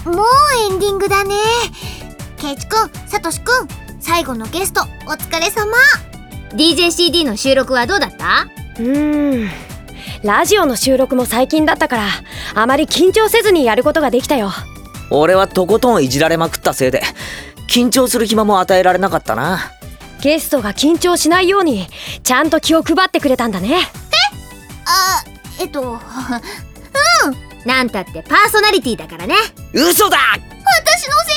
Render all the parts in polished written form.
もうエンディングだね。ケイチくん、サトシくん、最後のゲストお疲れ様。 DJCD の収録はどうだった？ ラジオの収録も最近だったからあまり緊張せずにやることができたよ。 俺はとことんいじられまくったせいで緊張する暇も与えられなかったな。 ゲストが緊張しないようにちゃんと気を配ってくれたんだね。 なんたってパーソナリティだからね。 嘘だ。 私のセ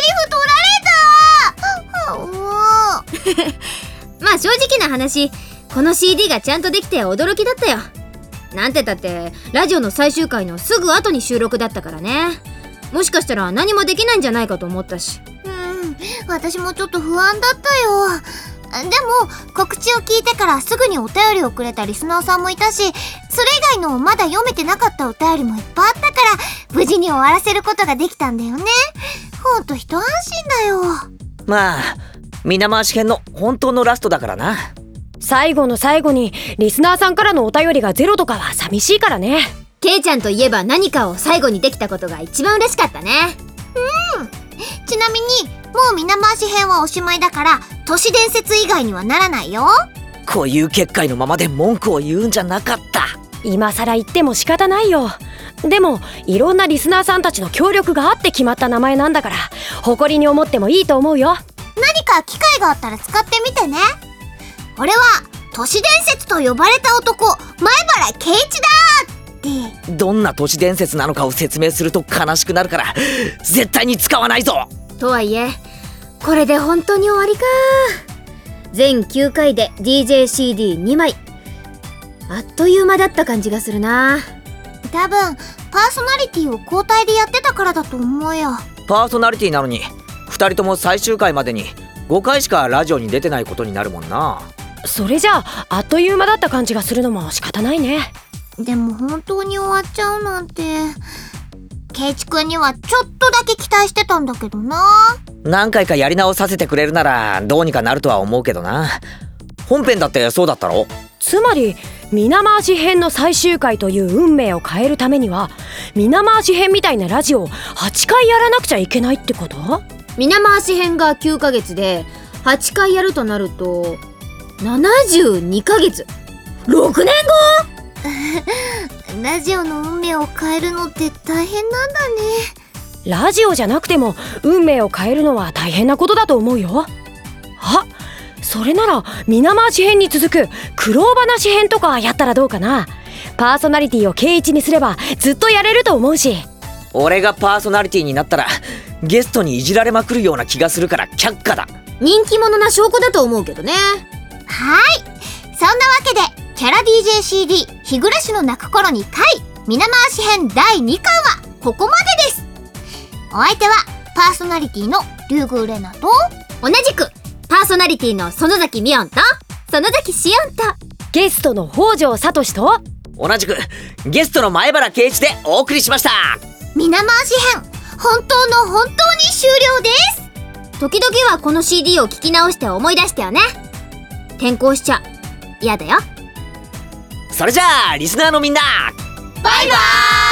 リフ取られた。 まあ正直な話、この CD がちゃんとできて驚きだったよ。なんてたってラジオの最終回のすぐ後に収録だったからね。もしかしたら何もできないんじゃないかと思ったし。 私もちょっと不安だったよ。でも告知を聞いてからすぐにお便りをくれたリスナーさんもいたし、それ以外のまだ読めてなかったお便りもいっぱいあったから無事に終わらせることができたんだよね。ほんと一安心だよ。 まあ皆回し編の本当のラストだからな。 最後の最後にリスナーさんからのお便りがゼロとかは寂しいからね。 ケイちゃんといえば何かを最後にできたことが一番嬉しかったね。 ちなみにもう皆回し編はおしまいだから都市伝説以外にはならないよ。 固有結界のままで文句を言うんじゃなかった。 今更言っても仕方ないよ。でもいろんなリスナーさんたちの協力があって決まった名前なんだから誇りに思ってもいいと思うよ。 何か機会があったら使ってみてね。俺は都市伝説と呼ばれた男前原圭一だって。 どんな都市伝説なのかを説明すると悲しくなるから絶対に使わないぞ。 とはいえこれで本当に終わりか。全9回で DJCD2 枚、あっという間だった感じがするな。 多分パーソナリティを交代でやってたからだと思うよ。 パーソナリティなのに2人とも最終回までに5回しかラジオに出てないことになるもんな。 それじゃあっという間だった感じがするのも仕方ないね。 でも本当に終わっちゃうなんて、ケイチくんにはちょっとだけ期待してたんだけどな。 何回かやり直させてくれるならどうにかなるとは思うけどな。本編だってそうだったろ。 つまり皆回し編の最終回という運命を変えるためには皆回し編みたいなラジオを8回やらなくちゃいけないってこと？ 皆回し編が9ヶ月で8回やるとなると72ヶ月。6年後ラジオの運命を変えるのって大変なんだね。 ラジオじゃなくても運命を変えるのは大変なことだと思うよ。あ、それなら皆回し編に続く苦労話編とかやったらどうかな。パーソナリティを圭一にすればずっとやれると思うし。 俺がパーソナリティになったらゲストにいじられまくるような気がするから却下だ。 人気者な証拠だと思うけどね。 はい、そんなわけでキャラ DJCD 日暮らしの泣く頃に回皆回し編第2巻はここまでです。お相手はパーソナリティのリュウグウレナと同じくパーソナリティの園崎美音と園崎しおんとゲストの北条聡と同じくゲストの前原圭一でお送りしました。 皆回し編本当の本当に終了です。 時々はこの CD を聞き直して思い出してよね。転校しちゃ嫌だよ。 それじゃあリスナーのみんなバイバーイ。